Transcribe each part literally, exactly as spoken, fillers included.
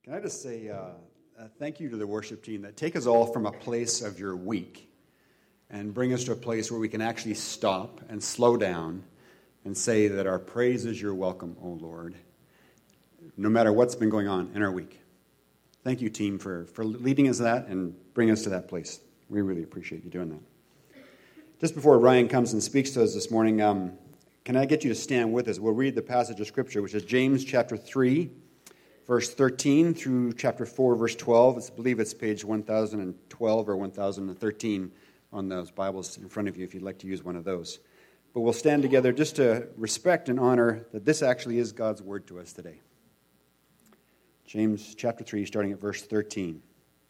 Can I just say uh, uh, thank you to the worship team that take us all from a place of your week and bring us to a place where we can actually stop and slow down and say that our praise is your welcome, O Lord, no matter what's been going on in our week. Thank you, team, for, for leading us to that and bringing us to that place. We really appreciate you doing that. Just before Ryan comes and speaks to us this morning, um, can I get you to stand with us? We'll read the passage of Scripture, which is James chapter three, verse thirteen through chapter four, verse twelve. It's, I believe it's page one thousand twelve or one thousand thirteen on those Bibles in front of you if you'd like to use one of those. But we'll stand together just to respect and honor that this actually is God's word to us today. James chapter three, starting at verse thirteen.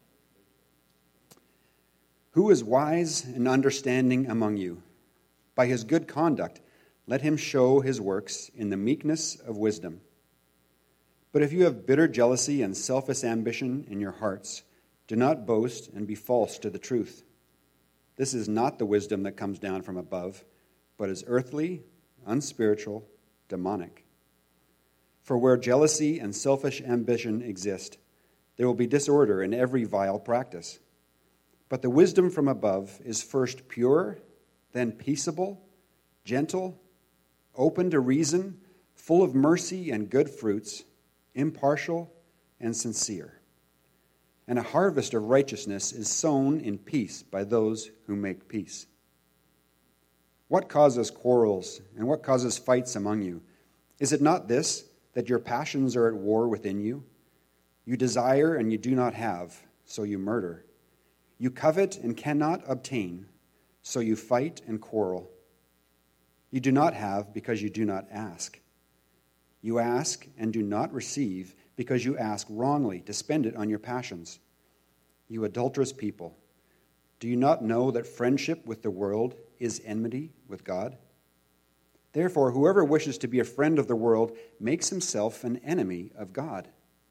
Who is wise and understanding among you? By his good conduct, let him show his works in the meekness of wisdom. But if you have bitter jealousy and selfish ambition in your hearts, do not boast and be false to the truth. This is not the wisdom that comes down from above, but is earthly, unspiritual, demonic. For where jealousy and selfish ambition exist, there will be disorder in every vile practice. But the wisdom from above is first pure, then peaceable, gentle, open to reason, full of mercy and good fruits, impartial and sincere. And a harvest of righteousness is sown in peace by those who make peace. What causes quarrels and what causes fights among you? Is it not this, that your passions are at war within you? You desire and you do not have, so you murder. You covet and cannot obtain, so you fight and quarrel. You do not have because you do not ask. You ask and do not receive because you ask wrongly to spend it on your passions. You adulterous people, do you not know that friendship with the world is enmity with God? Therefore, whoever wishes to be a friend of the world makes himself an enemy of God.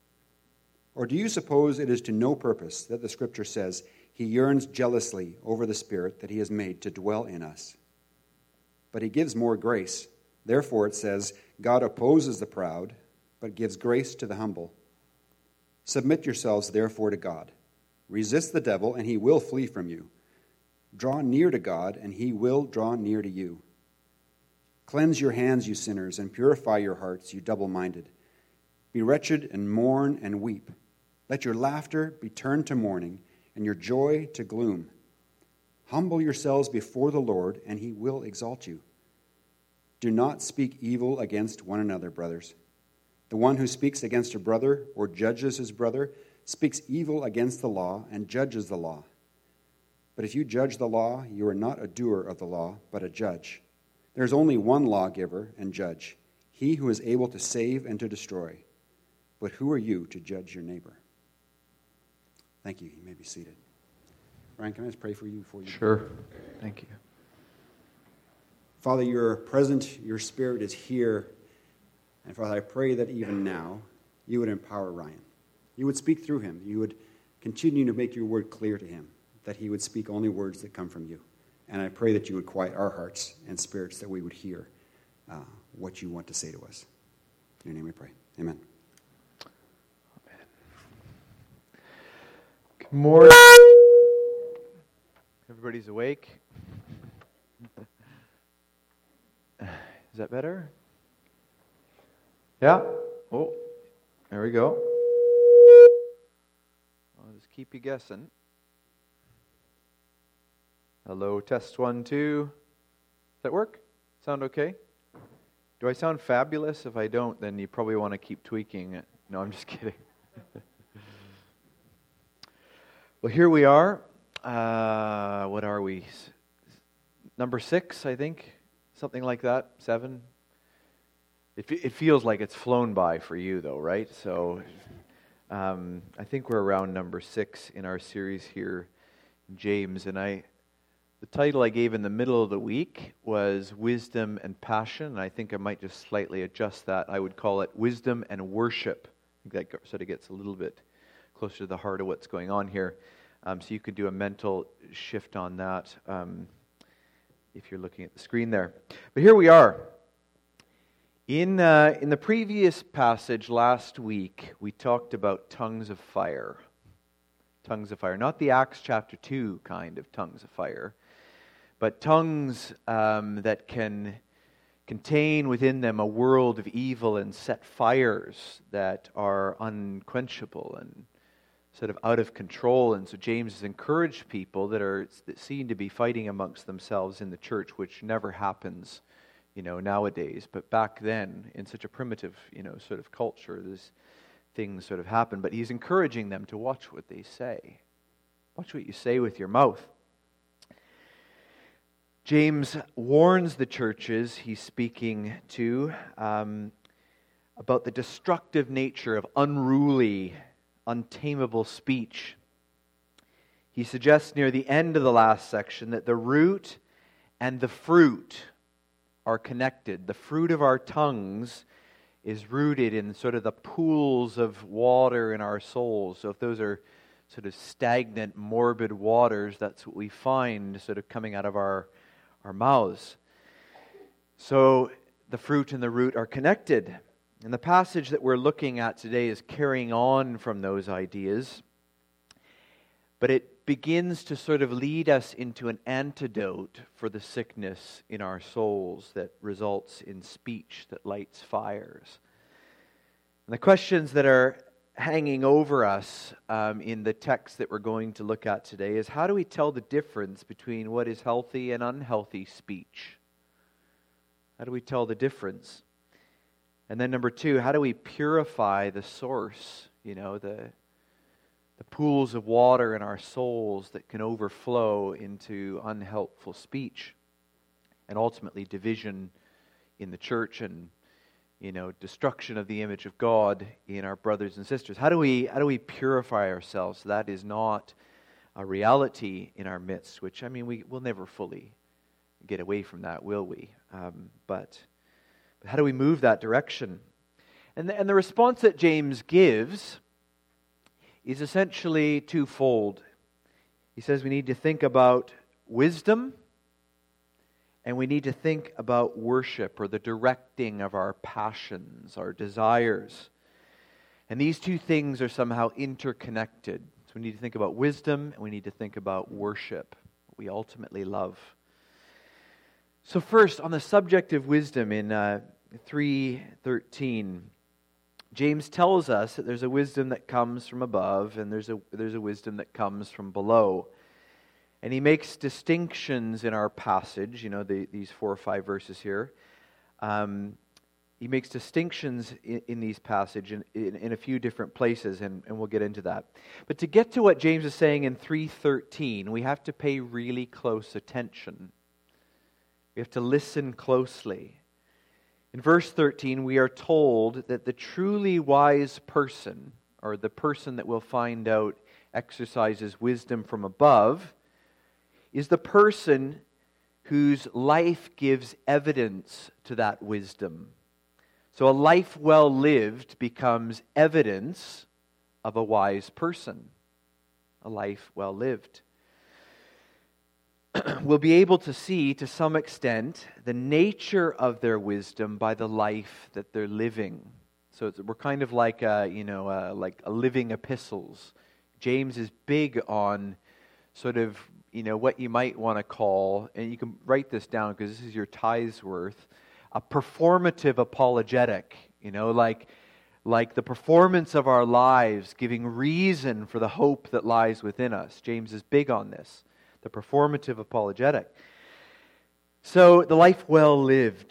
Or do you suppose it is to no purpose that the Scripture says, he yearns jealously over the Spirit that he has made to dwell in us? But he gives more grace. Therefore it says, God opposes the proud, but gives grace to the humble. Submit yourselves therefore to God. Resist the devil, and he will flee from you. Draw near to God, and he will draw near to you. Cleanse your hands, you sinners, and purify your hearts, you double-minded. Be wretched and mourn and weep. Let your laughter be turned to mourning, and your joy to gloom. Humble yourselves before the Lord, and he will exalt you. Do not speak evil against one another, brothers. The one who speaks against a brother or judges his brother speaks evil against the law and judges the law. But if you judge the law, you are not a doer of the law, but a judge. There is only one lawgiver and judge, he who is able to save and to destroy. But who are you to judge your neighbor? Thank you. You may be seated. Ryan, can I just pray for you before you? Sure. Thank you. Father, you're present. Your Spirit is here. And Father, I pray that even now you would empower Ryan. You would speak through him. You would continue to make your word clear to him, that he would speak only words that come from you. And I pray that you would quiet our hearts and spirits, that we would hear uh, what you want to say to us. In your name we pray. Amen. Good morning. Everybody's awake. Is that better? Yeah? Oh, there we go. I'll just keep you guessing. Hello, test one, two. Does that work? Sound okay? Do I sound fabulous? If I don't, then you probably want to keep tweaking it. No, I'm just kidding. Well, here we are. Uh, what are we? Number six, I think. Something like that. Seven. It, it feels like it's flown by for you, though, right? So um, I think we're around number six in our series here, James. And I, the title I gave in the middle of the week was Wisdom and Passion. And I think I might just slightly adjust that. I would call it Wisdom and Worship. I think that sort of gets a little bit closer to the heart of what's going on here. Um, so you could do a mental shift on that um, if you're looking at the screen there. But here we are. In, uh, in the previous passage last week, we talked about tongues of fire. Tongues of fire. Not the Acts chapter two kind of tongues of fire, but tongues um, that can contain within them a world of evil and set fires that are unquenchable and sort of out of control. And so James has encouraged people that are that seem to be fighting amongst themselves in the church, which never happens, you know, nowadays. But back then, in such a primitive, you know, sort of culture, these things sort of happen. But he's encouraging them to watch what they say. Watch what you say with your mouth. James warns the churches he's speaking to um, about the destructive nature of unruly, untamable speech. He suggests near the end of the last section that the root and the fruit are connected. The fruit of our tongues is rooted in sort of the pools of water in our souls. So if those are sort of stagnant, morbid waters, that's what we find sort of coming out of our our mouths. So the fruit and the root are connected. And the passage that we're looking at today is carrying on from those ideas. But it begins to sort of lead us into an antidote for the sickness in our souls that results in speech that lights fires. And the questions that are hanging over us um, in the text that we're going to look at today is, how do we tell the difference between what is healthy and unhealthy speech? How do we tell the difference? And then number two, how do we purify the source, you know, the, the pools of water in our souls that can overflow into unhelpful speech and ultimately division in the church and, you know, destruction of the image of God in our brothers and sisters. How do we how do we purify ourselves so that is not a reality in our midst? Which, I mean, we will never fully get away from that, will we? Um, but, but how do we move that direction? And the, and the response that James gives is essentially twofold. He says we need to think about wisdom, and we need to think about worship, or the directing of our passions, our desires. And these two things are somehow interconnected. So we need to think about wisdom, and we need to think about worship, what we ultimately love. So first, on the subject of wisdom in uh, three thirteen, James tells us that there's a wisdom that comes from above, and there's a there's a wisdom that comes from below. And he makes distinctions in our passage, you know, the, these four or five verses here. Um, he makes distinctions in, in these passages in, in, in a few different places, and, and we'll get into that. But to get to what James is saying in three thirteen, we have to pay really close attention. We have to listen closely. In verse thirteen, we are told that the truly wise person, or the person that we'll find out exercises wisdom from above, is the person whose life gives evidence to that wisdom. So a life well lived becomes evidence of a wise person. A life well lived. We'll be able to see, to some extent, the nature of their wisdom by the life that they're living. So it's, we're kind of like, a, you know, a, like a living epistles. James is big on sort of, you know, what you might want to call, and you can write this down because this is your tithes worth, a performative apologetic. You know, like, like the performance of our lives giving reason for the hope that lies within us. James is big on this, the performative apologetic. So, the life well lived.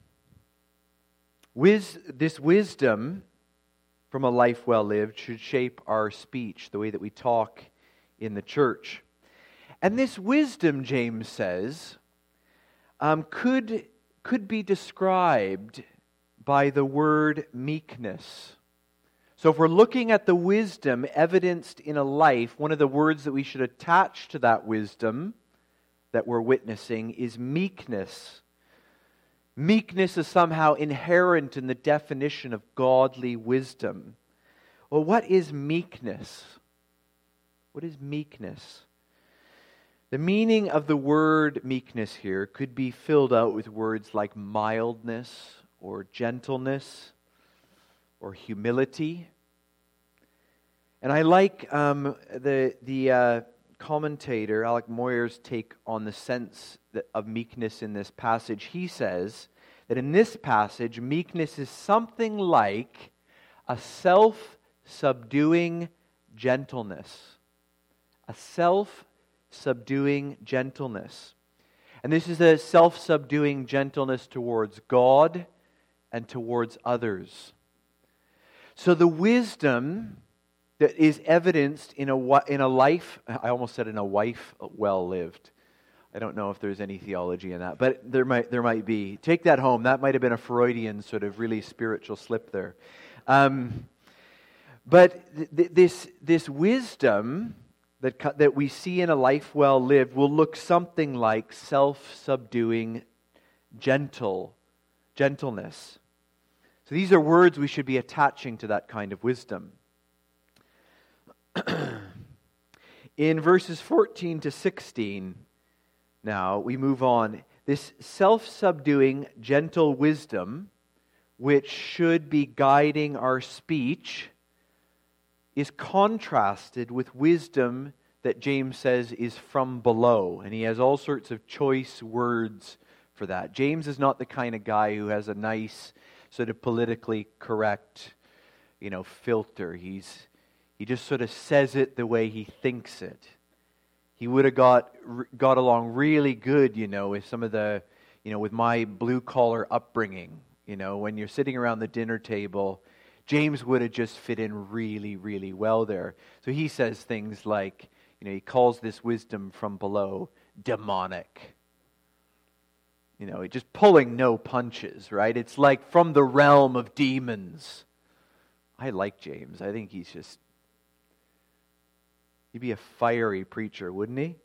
Wis- this wisdom from a life well lived should shape our speech, the way that we talk in the church. And this wisdom, James says, um, could, could be described by the word meekness. So if we're looking at the wisdom evidenced in a life, one of the words that we should attach to that wisdom that we're witnessing is meekness. Meekness is somehow inherent in the definition of godly wisdom. Well, what is meekness? What is meekness? The meaning of the word meekness here could be filled out with words like mildness or gentleness or humility. And I like um, the the uh, commentator, Alec Moyer's take on the sense that, of meekness in this passage. He says that in this passage, meekness is something like a self-subduing gentleness. A self-subduing gentleness. And this is a self-subduing gentleness towards God and towards others. So the wisdom that is evidenced in a, in a life, I almost said in a wife well lived. I don't know if there's any theology in that, but there might there might be. Take that home. That might have been a Freudian sort of really spiritual slip there. Um, but th- this this wisdom that that we see in a life well lived will look something like self-subduing, gentle, gentleness. So these are words we should be attaching to that kind of wisdom. In verses fourteen to sixteen, now we move on. This self-subduing, gentle wisdom, which should be guiding our speech, is contrasted with wisdom that James says is from below. And he has all sorts of choice words for that. James is not the kind of guy who has a nice, sort of politically correct, you know, filter. He's He just sort of says it the way he thinks it. He would have got got along really good, you know, with some of the, you know, with my blue collar upbringing. You know, when you're sitting around the dinner table, James would have just fit in really, really well there. So he says things like, you know, he calls this wisdom from below demonic. You know, just pulling no punches, right? It's like from the realm of demons. I like James. I think he's just He'd be a fiery preacher, wouldn't he?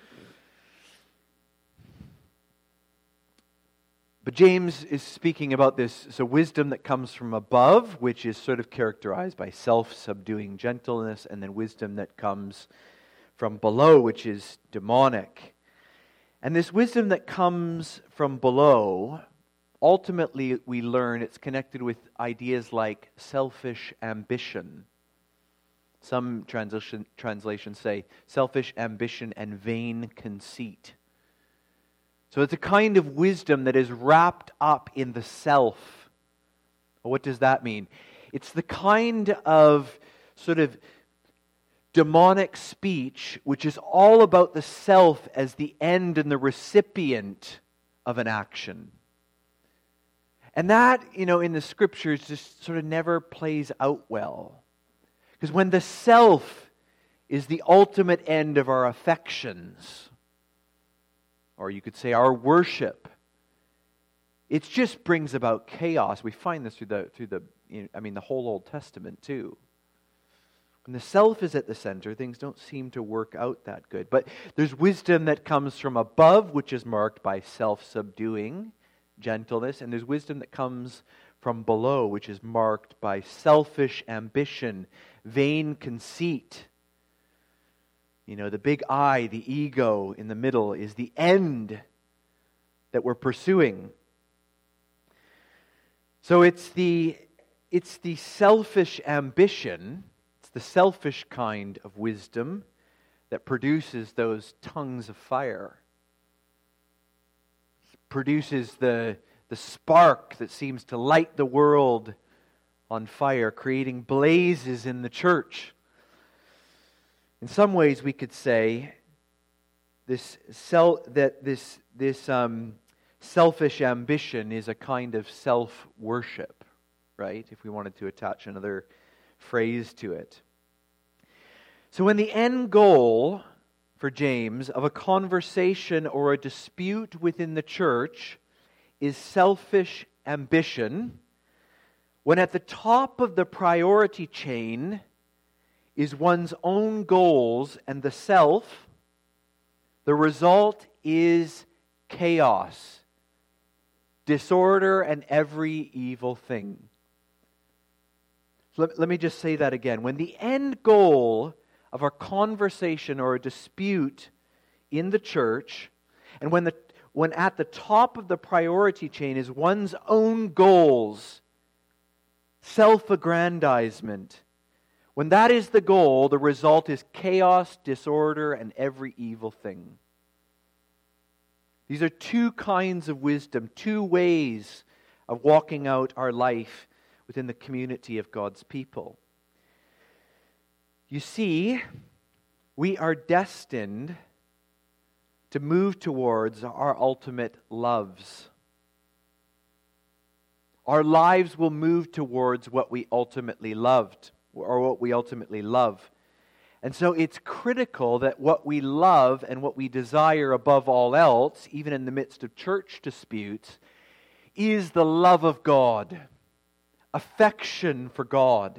But James is speaking about this so wisdom that comes from above, which is sort of characterized by self-subduing gentleness, and then wisdom that comes from below, which is demonic. And this wisdom that comes from below, ultimately we learn it's connected with ideas like selfish ambition. Some translation, translations say selfish ambition and vain conceit. So it's a kind of wisdom that is wrapped up in the self. Well, what does that mean? It's the kind of sort of demonic speech which is all about the self as the end and the recipient of an action. And that, you know, in the Scriptures just sort of never plays out well. Because when the self is the ultimate end of our affections, or you could say our worship, it just brings about chaos. We find this through the through the you know, I mean the whole Old Testament too. When the self is at the center, things don't seem to work out that good. But there's wisdom that comes from above, which is marked by self-subduing gentleness, and there's wisdom that comes from below, which is marked by selfish ambition, vain conceit. You know, the big I, the ego in the middle, is the end that we're pursuing. So it's the it's the selfish ambition, it's the selfish kind of wisdom that produces those tongues of fire. It produces the the spark that seems to light the world on fire, creating blazes in the church. In some ways, we could say this sel- that this this um, selfish ambition is a kind of self-worship, right? If we wanted to attach another phrase to it. So when the end goal for James of a conversation or a dispute within the church is selfish ambition, when at the top of the priority chain is one's own goals and the self, the result is chaos, disorder, and every evil thing. Let, let me just say that again. When the end goal of a conversation or a dispute in the church, and when the when at the top of the priority chain is one's own goals, self-aggrandizement, when that is the goal, the result is chaos, disorder, and every evil thing. These are two kinds of wisdom, two ways of walking out our life within the community of God's people. You see, we are destined to move towards our ultimate loves. Our lives will move towards what we ultimately loved, or what we ultimately love. And so it's critical that what we love and what we desire above all else, even in the midst of church disputes, is the love of God, affection for God,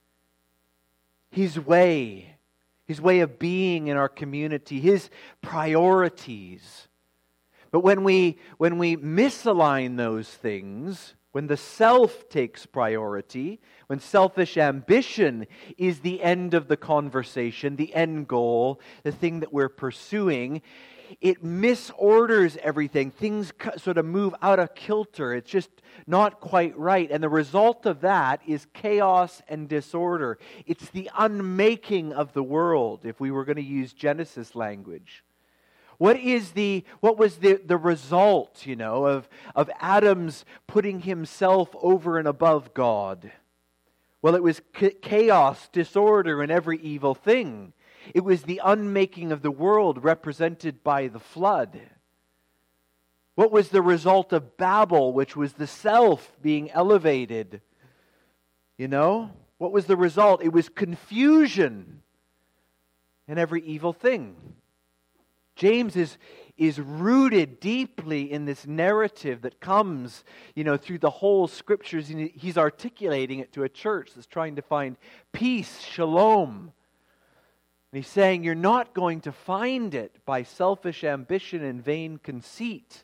His way, His way of being in our community, His priorities. But when we, when we misalign those things, when the self takes priority, when selfish ambition is the end of the conversation, the end goal, the thing that we're pursuing, it misorders everything. Things sort of move out of kilter. It's just not quite right. And the result of that is chaos and disorder. It's the unmaking of the world, if we were going to use Genesis language. What is the what was the, the result, you know, of, of Adam's putting himself over and above God? Well, it was chaos, disorder, and every evil thing. It was the unmaking of the world represented by the flood. What was the result of Babel, which was the self being elevated? You know, what was the result? It was confusion and every evil thing. James is, is rooted deeply in this narrative that comes, you know, through the whole Scriptures. And he's articulating it to a church that's trying to find peace, shalom. And he's saying you're not going to find it by selfish ambition and vain conceit.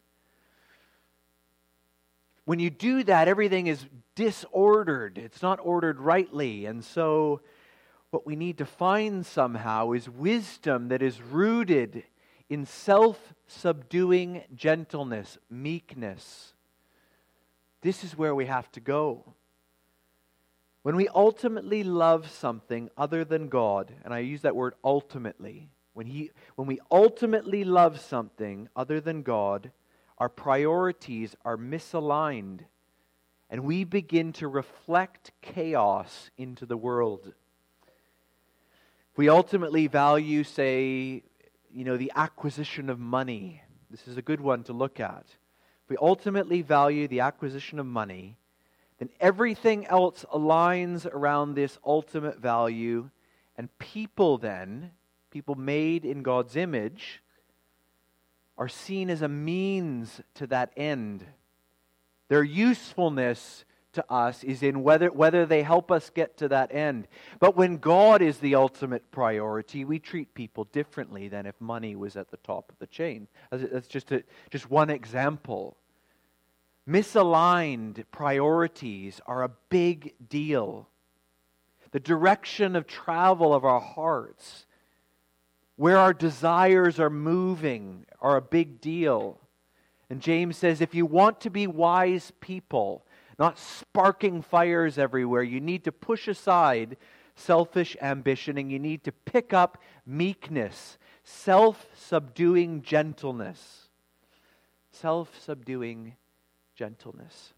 When you do that, everything is disordered. It's not ordered rightly. And so what we need to find somehow is wisdom that is rooted in self-subduing gentleness, meekness. This is where we have to go. When we ultimately love something other than God, and I use that word ultimately, when he, when we ultimately love something other than God, our priorities are misaligned, and we begin to reflect chaos into the world. If we ultimately value, say, you know, the acquisition of money, this is a good one to look at. If we ultimately value the acquisition of money, then everything else aligns around this ultimate value, and people then, people made in God's image, are seen as a means to that end. Their usefulness to us is in whether, whether they help us get to that end. But when God is the ultimate priority, we treat people differently than if money was at the top of the chain. That's just, a, just one example. Misaligned priorities are a big deal. The direction of travel of our hearts, where our desires are moving, are a big deal. And James says, if you want to be wise people, not sparking fires everywhere, you need to push aside selfish ambition, and you need to pick up meekness, self-subduing gentleness. Self-subduing gentleness.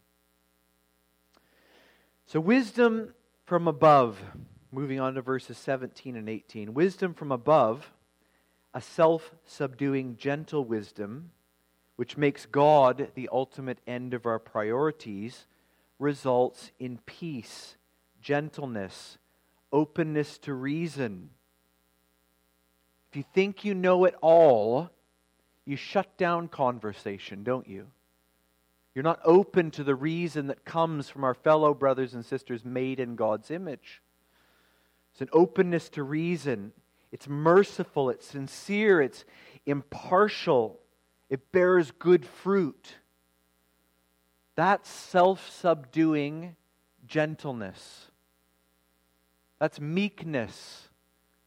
So wisdom from above, moving on to verses seventeen and eighteen. Wisdom from above, a self-subduing gentle wisdom, which makes God the ultimate end of our priorities, results in peace, gentleness, openness to reason. If you think you know it all, you shut down conversation, don't you? You're not open to the reason that comes from our fellow brothers and sisters made in God's image. It's an openness to reason. It's merciful, it's sincere, it's impartial. It bears good fruit. That's self-subduing gentleness. That's meekness.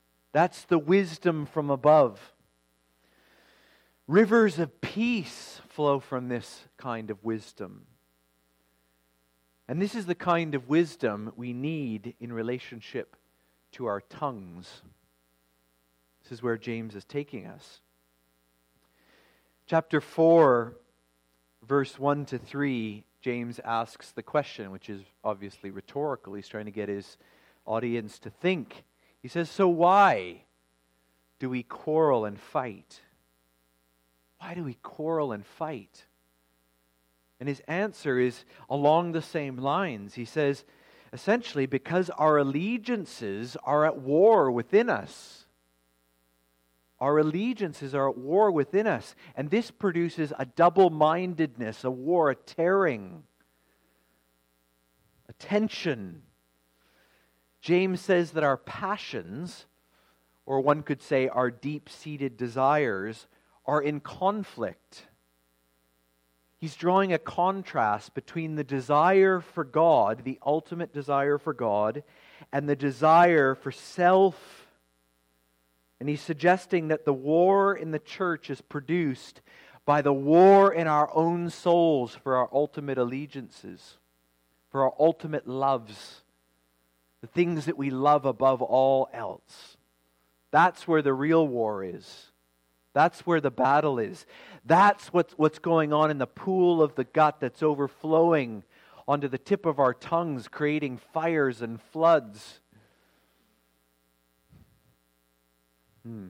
That's the wisdom from above. Rivers of peace flow from this kind of wisdom. And this is the kind of wisdom we need in relationship to our tongues. This is where James is taking us. Chapter four, verse one to three, James asks the question, which is obviously rhetorical. He's trying to get his audience to think. He says, so why do we quarrel and fight? Why do we quarrel and fight? And his answer is along the same lines. He says, essentially, because our allegiances are at war within us. Our allegiances are at war within us. And this produces a double-mindedness, a war, a tearing, a tension. James says that our passions, or one could say our deep-seated desires, are in conflict. He's drawing a contrast between the desire for God, the ultimate desire for God, and the desire for self. And he's suggesting that the war in the church is produced by the war in our own souls for our ultimate allegiances, for our ultimate loves, the things that we love above all else. That's where the real war is. That's where the battle is. That's what's, what's going on in the pool of the gut that's overflowing onto the tip of our tongues, creating fires and floods. Hmm.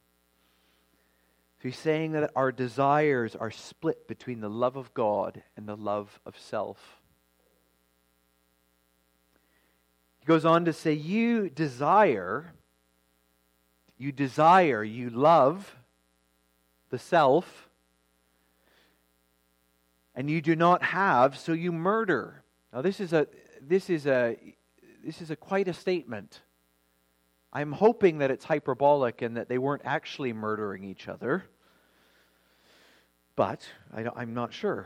So he's saying that our desires are split between the love of God and the love of self. He goes on to say, you desire, you desire, you love the self, and you do not have, so you murder. Now this is a this is a this is a quite a statement. I'm hoping that it's hyperbolic and that they weren't actually murdering each other, but I don't, I'm not sure.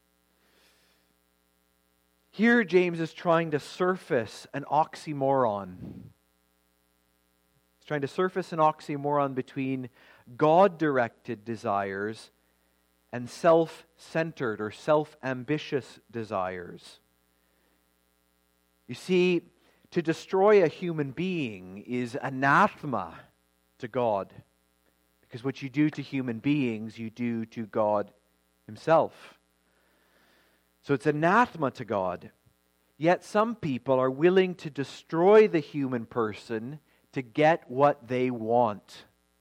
Here James is trying to surface an oxymoron. He's trying to surface an oxymoron between God-directed desires and self-centered or self-ambitious desires. You see, to destroy a human being is anathema to God, because what you do to human beings, you do to God Himself. So it's anathema to God. Yet some people are willing to destroy the human person to get what they want.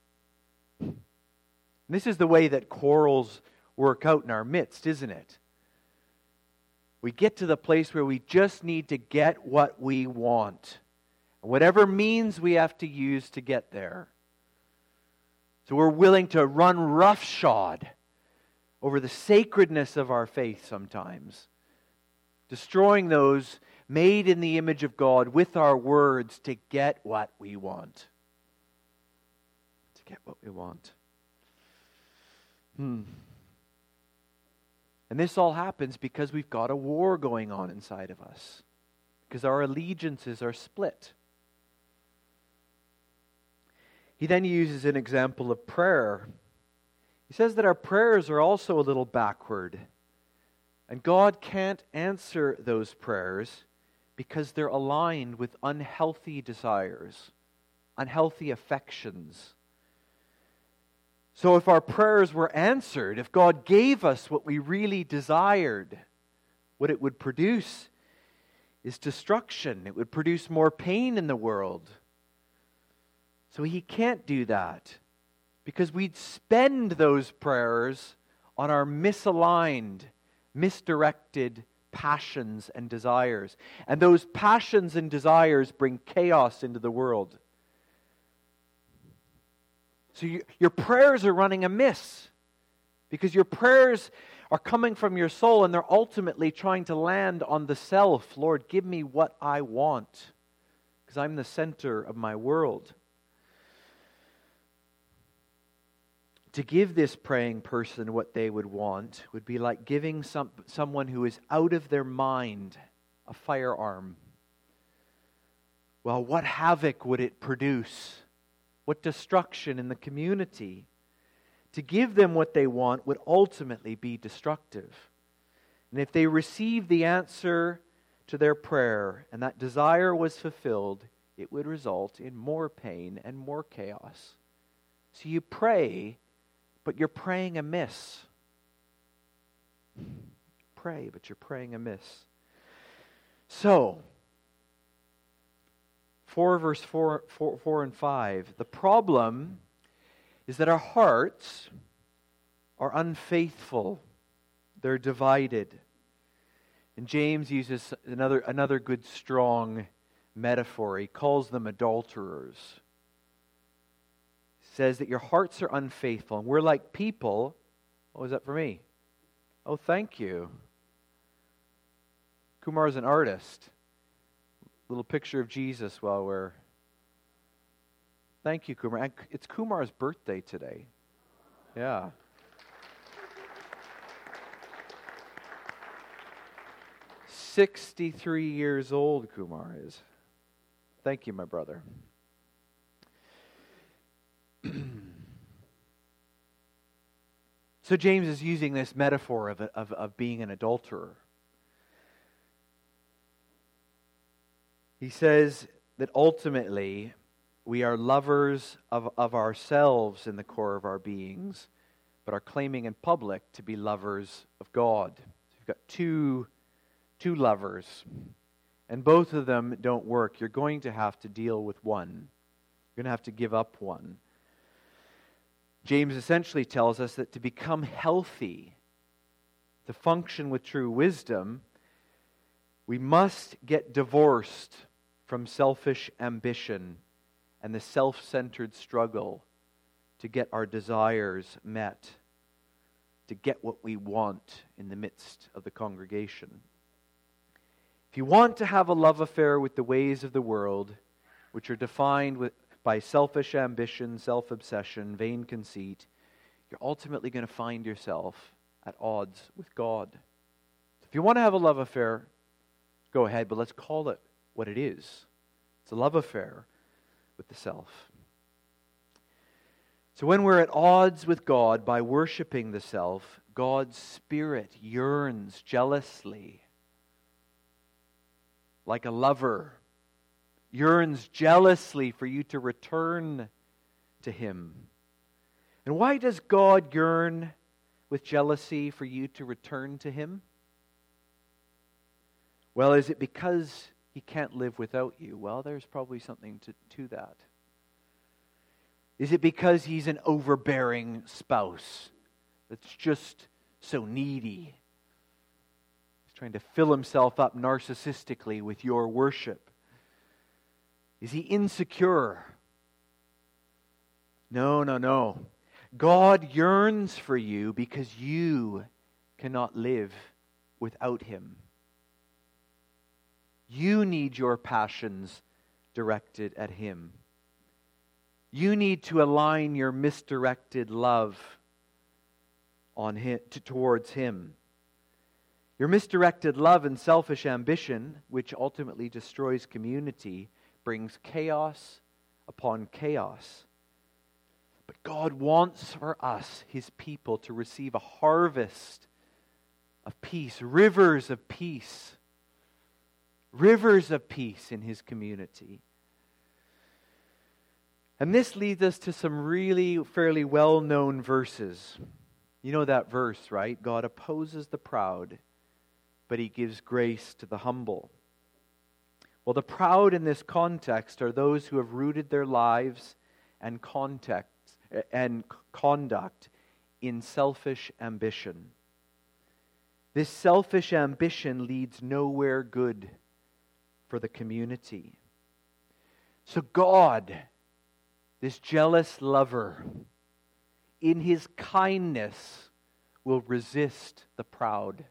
This is the way that quarrels work out in our midst, isn't it? We get to the place where we just need to get what we want. Whatever means we have to use to get there. So we're willing to run roughshod over the sacredness of our faith sometimes. Destroying those made in the image of God with our words to get what we want. To get what we want. Hmm. And this all happens because we've got a war going on inside of us. Because our allegiances are split. He then uses an example of prayer. He says that our prayers are also a little backward. And God can't answer those prayers because they're aligned with unhealthy desires, unhealthy affections. So if our prayers were answered, if God gave us what we really desired, what it would produce is destruction. It would produce more pain in the world. So He can't do that because we'd spend those prayers on our misaligned, misdirected passions and desires. And those passions and desires bring chaos into the world. So you, your prayers are running amiss because your prayers are coming from your soul and they're ultimately trying to land on the self. Lord, give me what I want because I'm the center of my world. To give this praying person what they would want would be like giving some, someone who is out of their mind a firearm. Well, what havoc would it produce? What destruction in the community? To give them what they want would ultimately be destructive. And if they received the answer to their prayer and that desire was fulfilled, it would result in more pain and more chaos. So you pray, but you're praying amiss. Pray, but you're praying amiss. So, four verse four, four, four and five, the problem is that our hearts are unfaithful. They're divided. And James uses another, another good strong metaphor. He calls them adulterers. He says that your hearts are unfaithful. And we're like people. What was that for me? Oh, thank you. Kumar's an artist. Little picture of Jesus while we're... Thank you, Kumar. And it's Kumar's birthday today. Yeah. sixty-three years old, Kumar is. Thank you, my brother. So James is using this metaphor of, of, of being an adulterer. He says that ultimately we are lovers of, of ourselves in the core of our beings, but are claiming in public to be lovers of God. So you've got two, two lovers, and both of them don't work. You're going to have to deal with one. You're going to have to give up one. James essentially tells us that to become healthy, to function with true wisdom, we must get divorced from selfish ambition and the self-centered struggle to get our desires met, to get what we want in the midst of the congregation. If you want to have a love affair with the ways of the world, which are defined with, by selfish ambition, self-obsession, vain conceit, you're ultimately going to find yourself at odds with God. If you want to have a love affair, go ahead, but let's call it what it is. It's a love affair with the self. So when we're at odds with God by worshiping the self, God's Spirit yearns jealously, like a lover, yearns jealously for you to return to Him. And why does God yearn with jealousy for you to return to Him? Well, is it because He can't live without you? Well, there's probably something to, to that. Is it because He's an overbearing spouse that's just so needy? He's trying to fill Himself up narcissistically with your worship. Is He insecure? No, no, no. God yearns for you because you cannot live without Him. You need your passions directed at Him. You need to align your misdirected love on him, to, towards Him. Your misdirected love and selfish ambition, which ultimately destroys community, brings chaos upon chaos. But God wants for us, His people, to receive a harvest of peace, rivers of peace. Rivers of peace in His community. And this leads us to some really fairly well-known verses. You know that verse, right? God opposes the proud, but He gives grace to the humble. Well, the proud in this context are those who have rooted their lives and context and conduct in selfish ambition. This selfish ambition leads nowhere good for the community. So God, this jealous lover, in His kindness will resist the proud.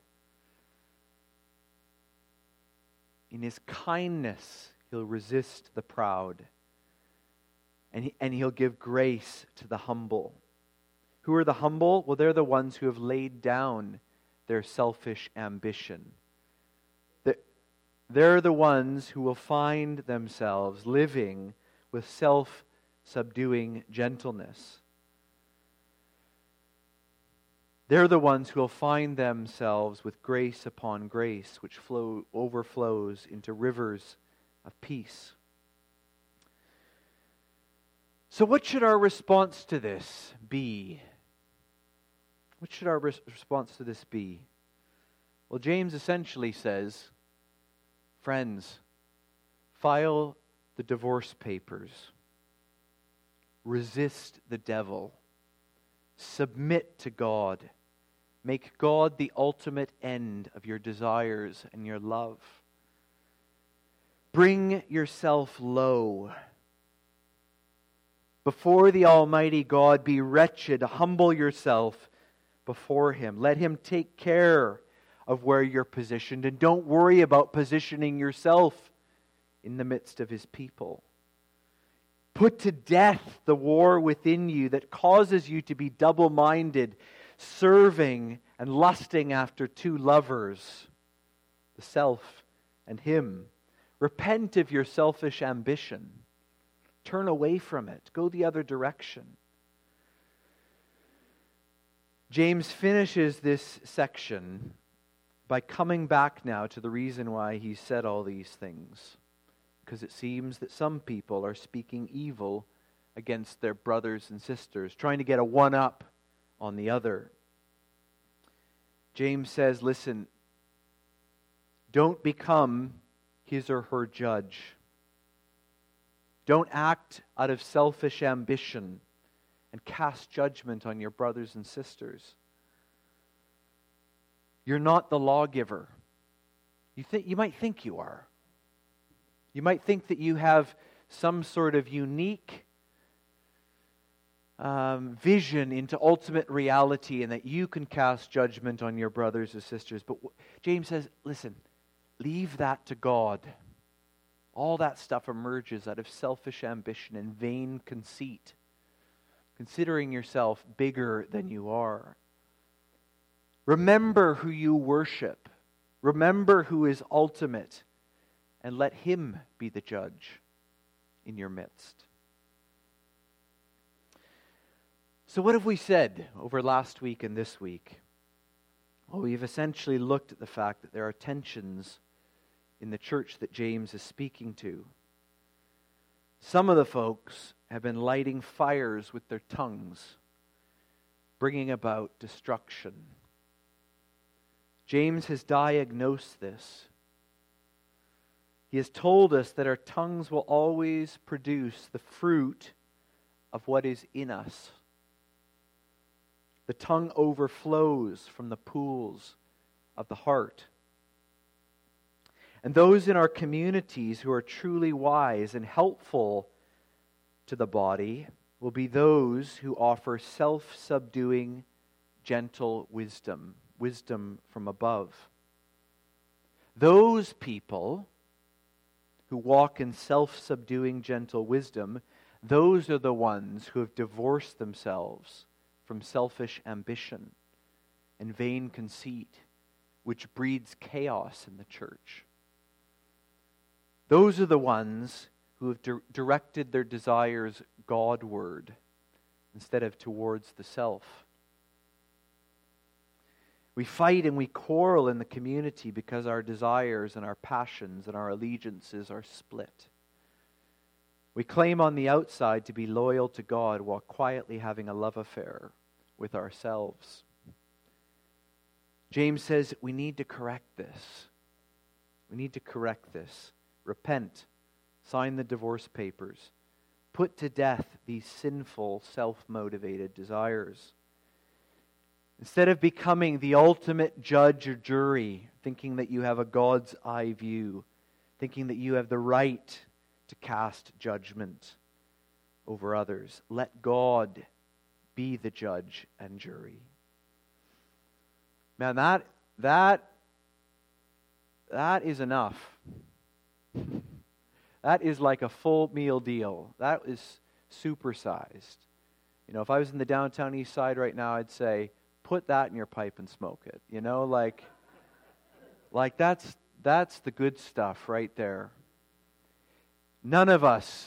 In His kindness, He'll resist the proud. And, he, and He'll give grace to the humble. Who are the humble? Well, they're the ones who have laid down their selfish ambition. They're the ones who will find themselves living with self-subduing gentleness. They're the ones who will find themselves with grace upon grace, which flow overflows into rivers of peace. So what should our response to this be? What should our res- response to this be? Well, James essentially says, friends, file the divorce papers. Resist the devil. Submit to God. Make God the ultimate end of your desires and your love. Bring yourself low. Before the Almighty God, be wretched. Humble yourself before Him. Let Him take care of where you're positioned. And don't worry about positioning yourself in the midst of His people. Put to death the war within you that causes you to be double-minded, serving and lusting after two lovers, the self and Him. Repent of your selfish ambition. Turn away from it. Go the other direction. James finishes this section by coming back now to the reason why he said all these things. Because it seems that some people are speaking evil against their brothers and sisters, trying to get a one-up on the other. James says, listen, don't become his or her judge. Don't act out of selfish ambition and cast judgment on your brothers and sisters. You're not the lawgiver. You think you might think you are. You might think that you have some sort of unique um, vision into ultimate reality and that you can cast judgment on your brothers and sisters. But James says, listen, leave that to God. All that stuff emerges out of selfish ambition and vain conceit, considering yourself bigger than you are. Remember who you worship. Remember who is ultimate. And let Him be the judge in your midst. So what have we said over last week and this week? Well, we've essentially looked at the fact that there are tensions in the church that James is speaking to. Some of the folks have been lighting fires with their tongues, bringing about destruction. James has diagnosed this. He has told us that our tongues will always produce the fruit of what is in us. The tongue overflows from the pools of the heart. And those in our communities who are truly wise and helpful to the body will be those who offer self-subduing, gentle wisdom, wisdom from above. Those people who walk in self-subduing, gentle wisdom, those are the ones who have divorced themselves from selfish ambition and vain conceit, which breeds chaos in the church. Those are the ones who have di- directed their desires Godward instead of towards the self. We fight and we quarrel in the community because our desires and our passions and our allegiances are split. We claim on the outside to be loyal to God while quietly having a love affair with ourselves. James says we need to correct this. We need to correct this. Repent. Sign the divorce papers. Put to death these sinful, self-motivated desires. Instead of becoming the ultimate judge or jury, thinking that you have a God's eye view, thinking that you have the right to cast judgment over others, let God be the judge and jury. Man, that that that is enough. That is like a full meal deal. That is supersized. You know, if I was in the downtown east side right now, I'd say, put that in your pipe and smoke it. You know, like, like that's that's the good stuff right there. None of us,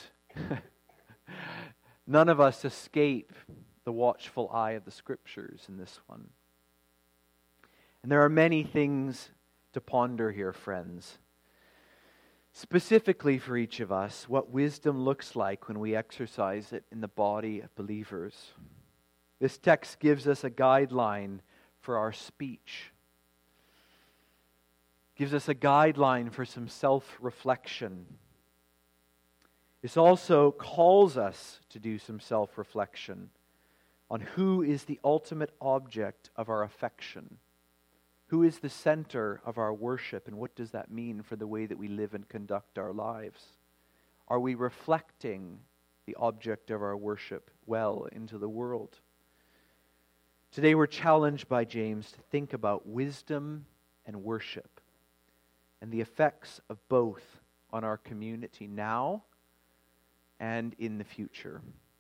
none of us escape the watchful eye of the Scriptures in this one. And there are many things to ponder here, friends. Specifically for each of us, what wisdom looks like when we exercise it in the body of believers. This text gives us a guideline for our speech. Gives us a guideline for some self-reflection. This also calls us to do some self-reflection on who is the ultimate object of our affection. Who is the center of our worship, and what does that mean for the way that we live and conduct our lives? Are we reflecting the object of our worship well into the world? Today we're challenged by James to think about wisdom and worship and the effects of both on our community now and in the future.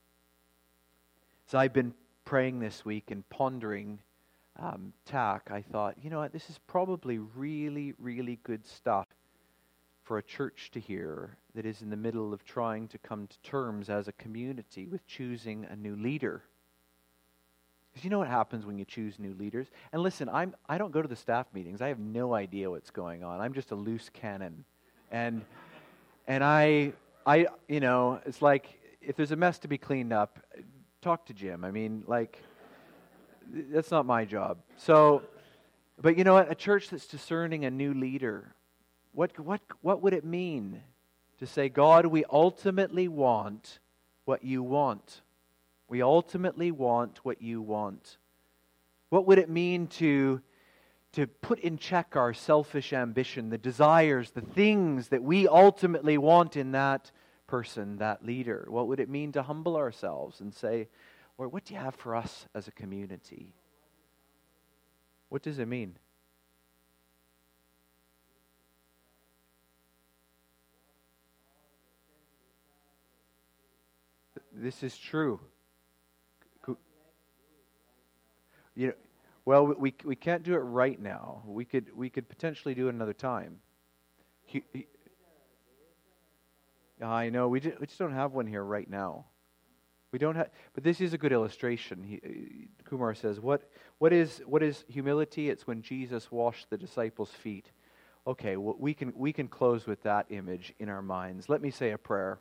So I've been praying this week and pondering Um, tack, I thought, you know what, this is probably really, really good stuff for a church to hear that is in the middle of trying to come to terms as a community with choosing a new leader. Because you know what happens when you choose new leaders? And listen, I'm, I don't go to the staff meetings. I have no idea what's going on. I'm just a loose cannon. And and I, I, you know, it's like, if there's a mess to be cleaned up, talk to Jim. I mean, like... That's not my job. So, but you know what? A church that's discerning a new leader, what what what would it mean to say, God, we ultimately want what you want. We ultimately want what you want. What would it mean to to put in check our selfish ambition, the desires, the things that we ultimately want in that person, that leader? What would it mean to humble ourselves and say, Lord, what do you have for us as a community? What does it mean? This is true. You know, well, we we can't do it right now. We could we could potentially do it another time. He, he, I know we just, we just don't have one here right now. We don't have, but this is a good illustration. He, Kumar says, "What, what is, what is humility? It's when Jesus washed the disciples' feet." Okay, well, we can we can close with that image in our minds. Let me say a prayer.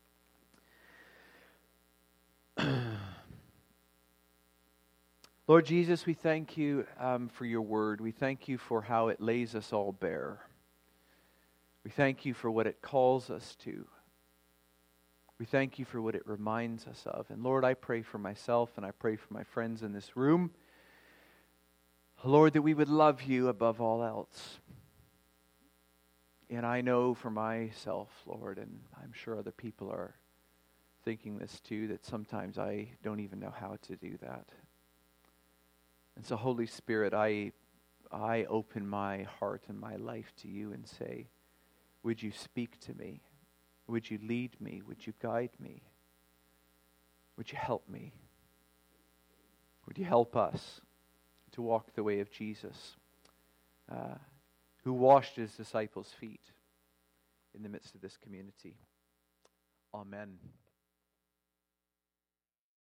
Lord Jesus, we thank you um, for your word. We thank you for how it lays us all bare. We thank you for what it calls us to. We thank you for what it reminds us of. And Lord, I pray for myself and I pray for my friends in this room, Lord, that we would love you above all else. And I know for myself, Lord, and I'm sure other people are thinking this too, that sometimes I don't even know how to do that. And so, Holy Spirit, I, I open my heart and my life to you and say, would you speak to me? Would you lead me? Would you guide me? Would you help me? Would you help us to walk the way of Jesus, uh, who washed his disciples' feet in the midst of this community? Amen.